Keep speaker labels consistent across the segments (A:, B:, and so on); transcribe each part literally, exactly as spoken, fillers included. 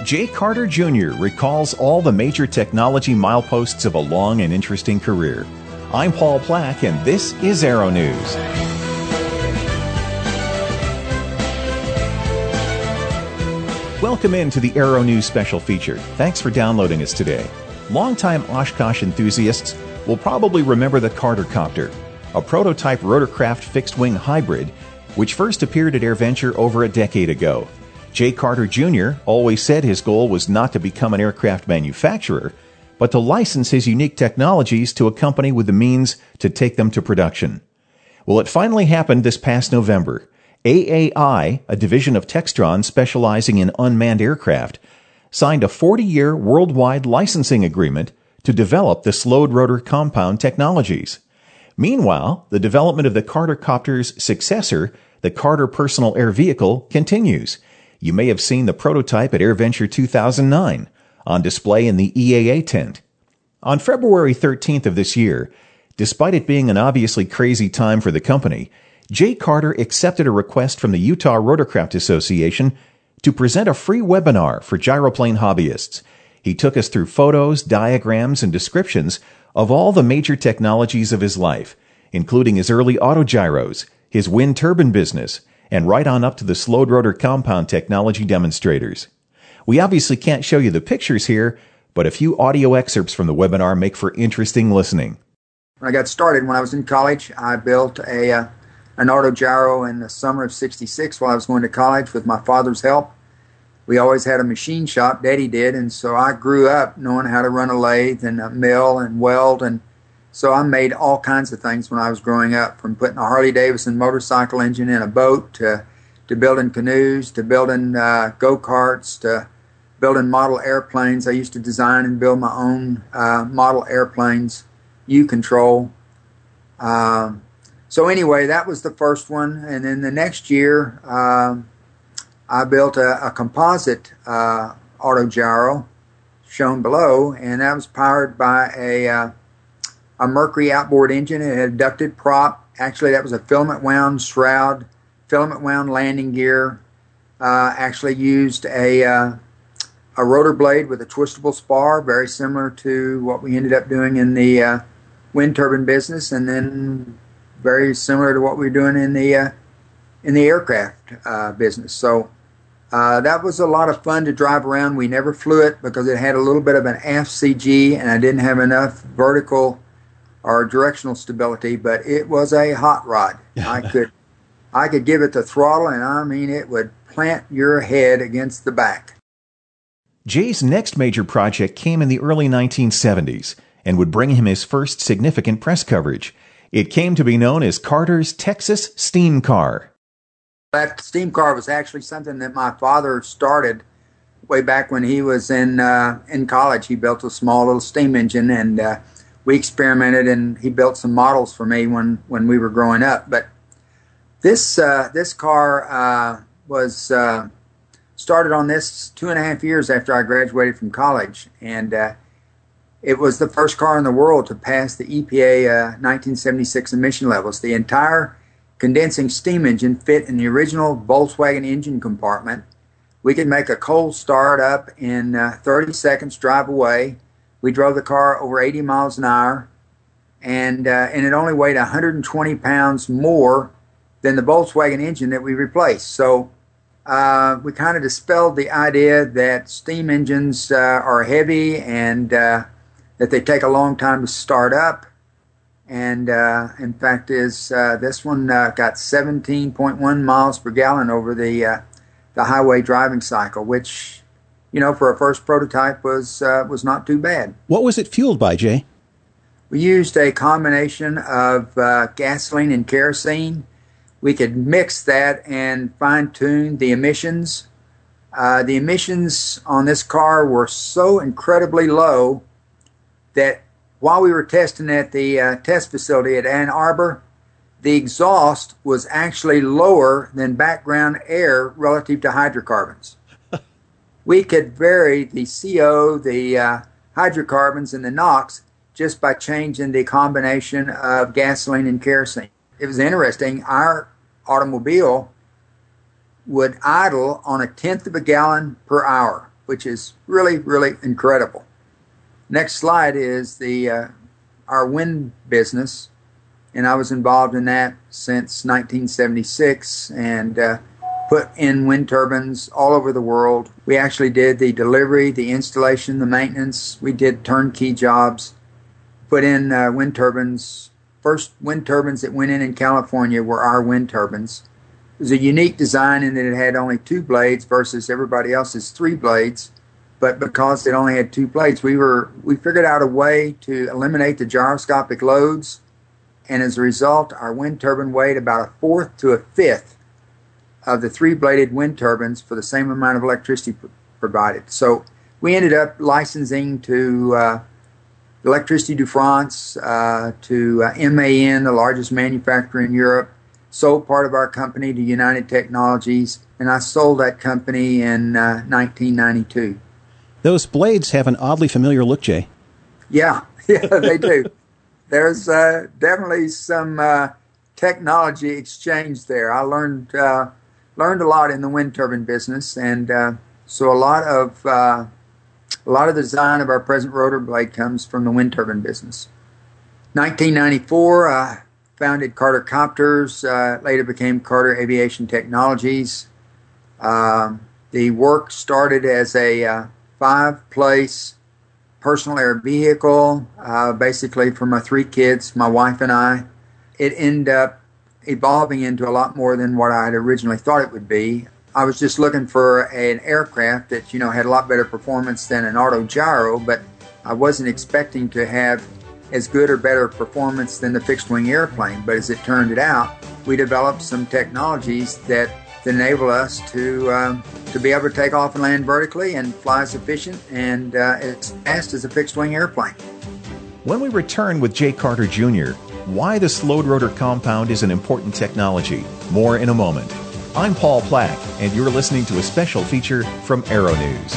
A: Jay Carter Junior recalls all the major technology mileposts of a long and interesting career. I'm Paul Plack, and this is Aero News. Welcome into the Aero News special feature. Thanks for downloading us today. Longtime Oshkosh enthusiasts will probably remember the Carter Copter, a prototype rotorcraft fixed-wing hybrid which first appeared at AirVenture over a decade ago. Jay Carter Junior always said his goal was not to become an aircraft manufacturer, but to license his unique technologies to a company with the means to take them to production. Well, it finally happened this past November. A A I, a division of Textron specializing in unmanned aircraft, signed a forty-year worldwide licensing agreement to develop the slowed rotor compound technologies. Meanwhile, the development of the Carter Copter's successor, the Carter Personal Air Vehicle, continues. You may have seen the prototype at AirVenture two thousand nine, on display in the E A A tent. On February thirteenth of this year, despite it being an obviously crazy time for the company, Jay Carter accepted a request from the Utah Rotorcraft Association to present a free webinar for gyroplane hobbyists. He took us through photos, diagrams, and descriptions of all the major technologies of his life, including his early autogyros, his wind turbine business, and right on up to the slowed rotor compound technology demonstrators. We obviously can't show you the pictures here, but a few audio excerpts from the webinar make for interesting listening.
B: When I got started, when I was in college, I built a uh, an autogyro in the summer of sixty-six while I was going to college with my father's help. We always had a machine shop, Daddy did, and so I grew up knowing how to run a lathe and a mill and weld, and so I made all kinds of things when I was growing up, from putting a Harley-Davidson motorcycle engine in a boat to, to building canoes, to building uh, go-karts, to building model airplanes. I used to design and build my own uh, model airplanes, U-Control. Uh, so anyway, that was the first one. And then the next year, uh, I built a, a composite uh, autogyro, shown below, and that was powered by a... Uh, a Mercury outboard engine. It had a ducted prop. Actually, that was a filament wound shroud, filament wound landing gear. Uh, actually used a uh, a rotor blade with a twistable spar, very similar to what we ended up doing in the uh, wind turbine business, and then very similar to what we were doing in the uh, in the aircraft uh, business. So uh, that was a lot of fun to drive around. We never flew it because it had a little bit of an aft C G, and I didn't have enough vertical or directional stability, but it was a hot rod. I could I could give it the throttle, and I mean, it would plant your head against the back.
A: Jay's next major project came in the early nineteen seventies and would bring him his first significant press coverage. It came to be known as Carter's Texas Steam Car.
B: That steam car was actually something that my father started way back when he was in uh, in college. He built a small little steam engine, and uh, we experimented, and he built some models for me when, when we were growing up. But this uh, this car uh, was uh, started on this two and a half years after I graduated from college, and uh, it was the first car in the world to pass the E P A uh, nineteen seventy-six emission levels. The entire condensing steam engine fit in the original Volkswagen engine compartment. We could make a cold start up in uh, thirty seconds, drive away. We drove the car over eighty miles an hour, and uh, and it only weighed one hundred twenty pounds more than the Volkswagen engine that we replaced. So uh, we kind of dispelled the idea that steam engines uh, are heavy and uh, that they take a long time to start up. And uh, in fact, is uh, this one uh, got seventeen point one miles per gallon over the uh, the highway driving cycle, which, you know, for a first prototype was uh, was not too bad.
C: What was it fueled by, Jay?
B: We used a combination of uh, gasoline and kerosene. We could mix that and fine-tune the emissions. Uh, the emissions on this car were so incredibly low that while we were testing at the uh, test facility at Ann Arbor, the exhaust was actually lower than background air relative to hydrocarbons. We could vary the C O, the uh, hydrocarbons, and the NOx just by changing the combination of gasoline and kerosene. It was interesting. Our automobile would idle on a tenth of a gallon per hour, which is really, really incredible. Next slide is the uh, our wind business, and I was involved in that since nineteen seventy-six and uh, put in wind turbines all over the world. We actually did the delivery, the installation, the maintenance. We did turnkey jobs, put in uh, wind turbines. First wind turbines that went in in California were our wind turbines. It was a unique design in that it had only two blades versus everybody else's three blades. But because it only had two blades, we were we figured out a way to eliminate the gyroscopic loads, and as a result, our wind turbine weighed about a fourth to a fifth of the three-bladed wind turbines for the same amount of electricity pr- provided. So we ended up licensing to uh, Electricité de France, uh, to uh, M A N, the largest manufacturer in Europe, sold part of our company to United Technologies, and I sold that company in uh, nineteen ninety-two.
C: Those blades have an oddly familiar look, Jay.
B: Yeah, yeah, they do. There's uh, definitely some uh, technology exchange there. I learned uh, learned a lot in the wind turbine business, and uh, so a lot of uh, a lot of the design of our present rotor blade comes from the wind turbine business. nineteen ninety-four, I uh, founded Carter Copters. Uh, later became Carter Aviation Technologies. Uh, the work started as a uh, five-place personal air vehicle, uh, basically for my three kids, my wife and I. It ended up evolving into a lot more than what I had originally thought it would be. I was just looking for an aircraft that, you know, had a lot better performance than an autogyro, but I wasn't expecting to have as good or better performance than the fixed-wing airplane. But as it turned out, we developed some technologies that enable us to um, to be able to take off and land vertically and fly as efficient and uh, as fast as a fixed-wing airplane.
A: When we return with Jay Carter Junior, why the slowed rotor compound is an important technology. More in a moment. I'm Paul Plack, and you're listening to a special feature from Aero News.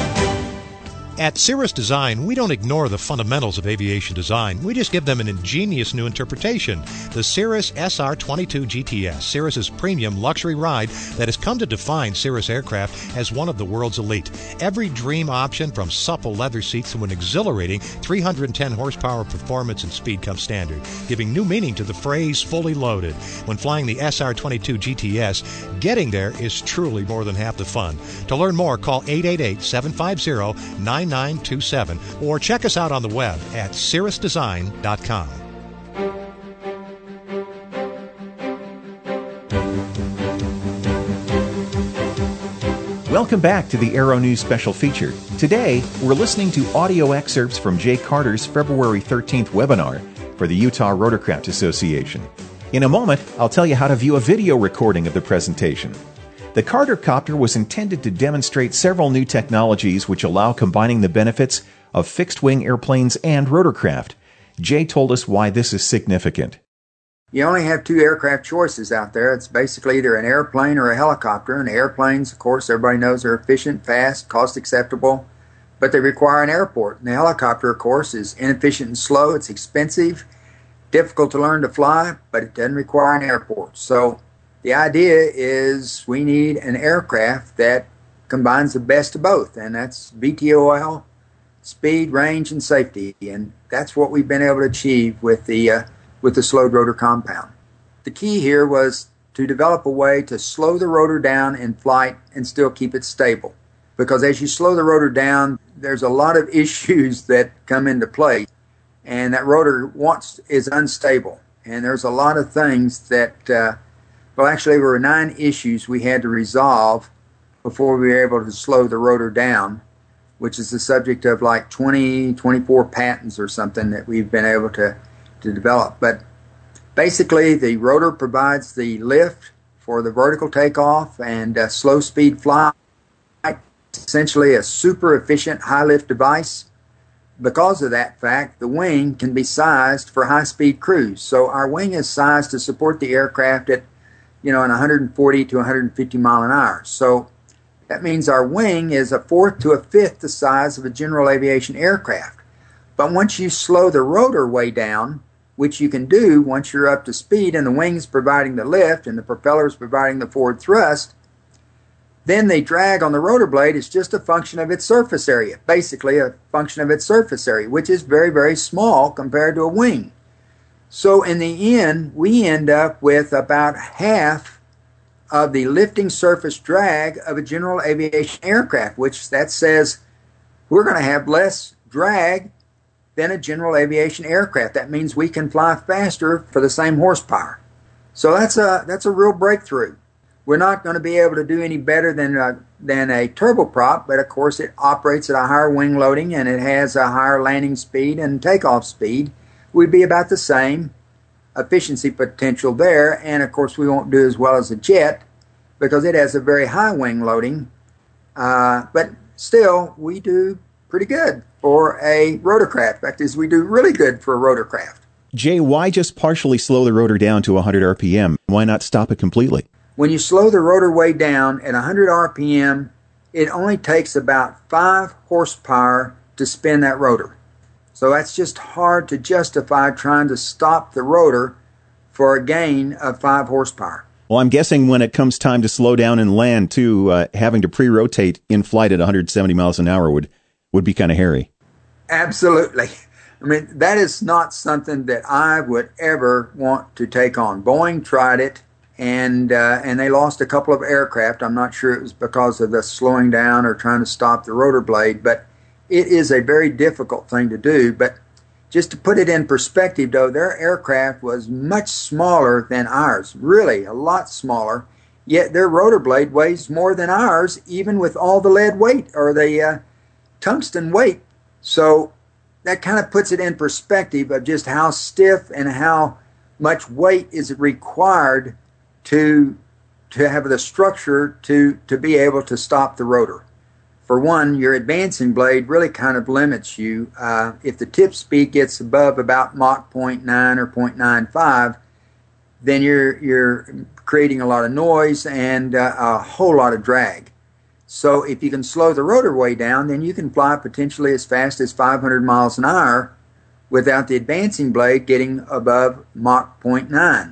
D: At Cirrus Design, we don't ignore the fundamentals of aviation design. We just give them an ingenious new interpretation. The Cirrus S R twenty-two G T S, Cirrus's premium luxury ride that has come to define Cirrus aircraft as one of the world's elite. Every dream option, from supple leather seats to an exhilarating three hundred ten horsepower performance and speed, comes standard, giving new meaning to the phrase fully loaded. When flying the S R twenty-two G T S, getting there is truly more than half the fun. To learn more, call eight eight eight, seven five zero, nine nine two seven or check us out on the web at cirrus design dot com.
A: Welcome back to the Aero News special feature. Today, we're listening to audio excerpts from Jay Carter's February thirteenth webinar for the Utah Rotorcraft Association. In a moment, I'll tell you how to view a video recording of the presentation. The Carter Copter was intended to demonstrate several new technologies which allow combining the benefits of fixed-wing airplanes and rotorcraft. Jay told us why this is significant.
B: You only have two aircraft choices out there. It's basically either an airplane or a helicopter. And airplanes, of course, everybody knows are efficient, fast, cost-acceptable, but they require an airport. And the helicopter, of course, is inefficient and slow. It's expensive, difficult to learn to fly, but it doesn't require an airport. So the idea is we need an aircraft that combines the best of both, and that's V T O L, speed, range, and safety. And that's what we've been able to achieve with the uh, with the slowed rotor compound. The key here was to develop a way to slow the rotor down in flight and still keep it stable. Because as you slow the rotor down, there's a lot of issues that come into play, and that rotor wants is unstable. And there's a lot of things that uh, Well, actually, there were nine issues we had to resolve before we were able to slow the rotor down, which is the subject of like twenty, twenty-four patents or something that we've been able to, to develop. But basically, the rotor provides the lift for the vertical takeoff and uh, slow speed flight. It's essentially a super efficient high lift device. Because of that fact, the wing can be sized for high speed cruise. So our wing is sized to support the aircraft at you know, in one hundred forty to one hundred fifty mile an hour. So that means our wing is a fourth to a fifth the size of a general aviation aircraft. But once you slow the rotor way down, which you can do once you're up to speed and the wing's providing the lift and the propeller's providing the forward thrust, then the drag on the rotor blade is just a function of its surface area, basically a function of its surface area, which is very, very small compared to a wing. So in the end, we end up with about half of the lifting surface drag of a general aviation aircraft, which that says we're going to have less drag than a general aviation aircraft. That means we can fly faster for the same horsepower. So that's a that's a real breakthrough. We're not going to be able to do any better than a, than a turboprop, but of course it operates at a higher wing loading and it has a higher landing speed and takeoff speed. We'd be about the same efficiency potential there, and of course we won't do as well as a jet because it has a very high wing loading, uh, but still we do pretty good for a rotorcraft. In fact, is we do really good for a rotorcraft.
C: Jay, why just partially slow the rotor down to one hundred R P M? Why not stop it completely?
B: When you slow the rotor way down at one hundred R P M, it only takes about five horsepower to spin that rotor. So that's just hard to justify trying to stop the rotor for a gain of five horsepower.
C: Well, I'm guessing when it comes time to slow down and land, too, uh, having to pre-rotate in flight at one hundred seventy miles an hour would, would be kind of hairy.
B: Absolutely. I mean, that is not something that I would ever want to take on. Boeing tried it, and uh, and they lost a couple of aircraft. I'm not sure it was because of the slowing down or trying to stop the rotor blade, but it is a very difficult thing to do. But just to put it in perspective, though, their aircraft was much smaller than ours, really a lot smaller, yet their rotor blade weighs more than ours, even with all the lead weight or the uh, tungsten weight. So that kind of puts it in perspective of just how stiff and how much weight is required to to have the structure to, to be able to stop the rotor. For one, your advancing blade really kind of limits you. Uh, if the tip speed gets above about Mach zero point nine or zero point nine five, then you're you're creating a lot of noise and uh, a whole lot of drag. So if you can slow the rotor way down, then you can fly potentially as fast as five hundred miles an hour without the advancing blade getting above Mach zero point nine.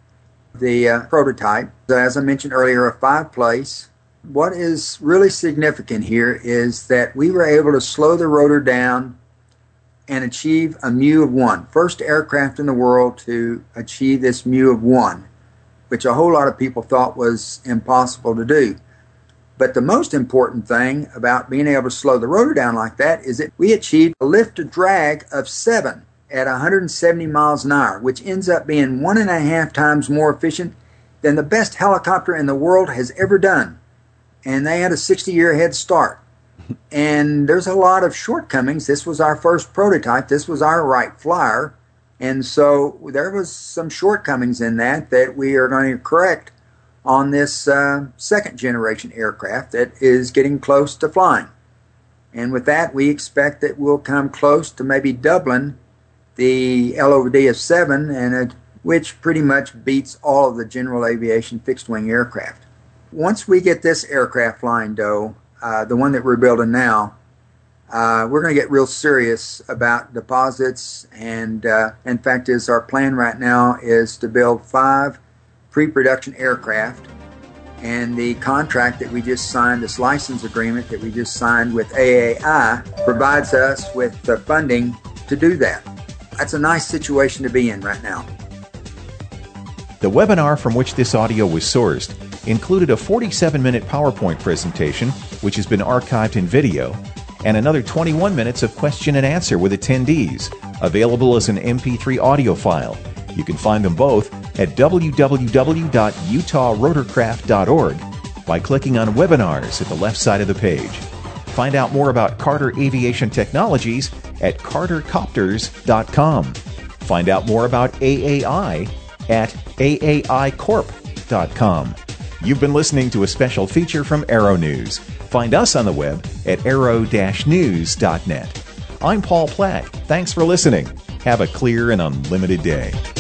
B: The uh, prototype, as I mentioned earlier, a five-place. What is really significant here is that we were able to slow the rotor down and achieve a mu of one. First aircraft in the world to achieve this mu of one, which a whole lot of people thought was impossible to do. But the most important thing about being able to slow the rotor down like that is that we achieved a lift to drag of seven at one hundred seventy miles an hour, which ends up being one and a half times more efficient than the best helicopter in the world has ever done. And they had a sixty-year head start. And there's a lot of shortcomings. This was our first prototype. This was our Wright Flyer. And so there was some shortcomings in that that we are going to correct on this uh, second generation aircraft that is getting close to flying. And with that, we expect that we'll come close to maybe doubling the L over D of seven, and it, which pretty much beats all of the general aviation fixed-wing aircraft. Once we get this aircraft flying, though, uh, the one that we're building now, uh, we're going to get real serious about deposits. And uh, in fact, is our plan right now is to build five pre-production aircraft. And the contract that we just signed, this license agreement that we just signed with A A I, provides us with the funding to do that. That's a nice situation to be in right now.
A: The webinar from which this audio was sourced included a forty-seven minute PowerPoint presentation, which has been archived in video, and another twenty-one minutes of question and answer with attendees, available as an M P three audio file. You can find them both at w w w dot utah rotorcraft dot org by clicking on Webinars at the left side of the page. Find out more about Carter Aviation Technologies at carter copters dot com. Find out more about A A I at a a i corp dot com. You've been listening to a special feature from Aero News. Find us on the web at aero dash news dot net. I'm Paul Platt. Thanks for listening. Have a clear and unlimited day.